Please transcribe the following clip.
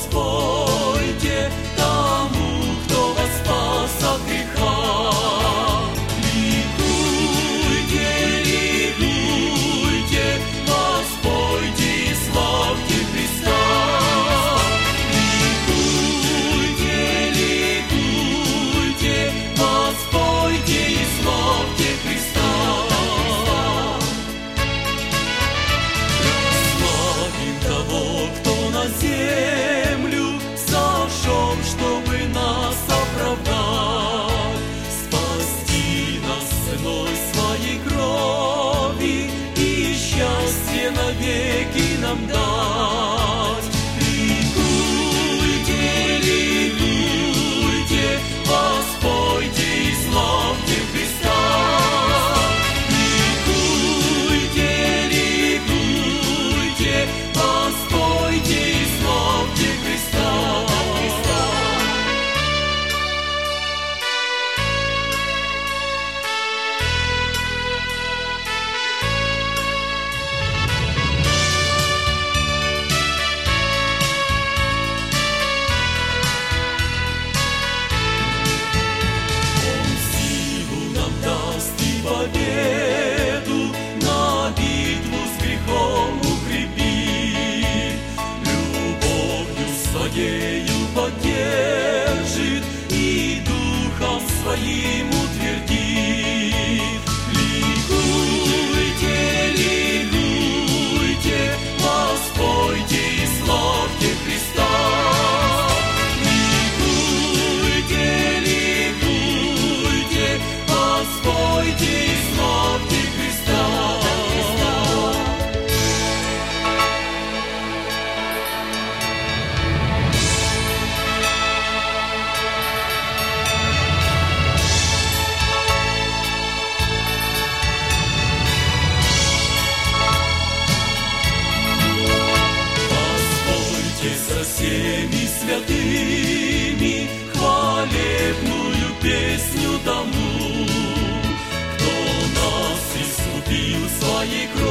воспойте тому, кто вас спас от греха. Ликуйте, ликуйте, воспойте и славьте Христа. Ликуйте, ликуйте, воспойте и славьте Христа. Прославим того, кто на землю сошел, чтобы нас оправдать, спасти нас ценой своей крови и счастье навеки нам дать. Ликуйте, ликуйте, воспойте и славьте Христа. Ликуйте, ликуйте, воспойте и славьте Христа. Он силу нам даст и победу, на битву с грехом укрепит, любовью своею поддержит и духом своим утвердит. Ликуйте, ликуйте, воспойте и славьте Христа. Ликуйте, ликуйте, воспойте и славьте Христа. Воспойте со всеми святыми хвалебную песню тому, кто нас искупил своей кровью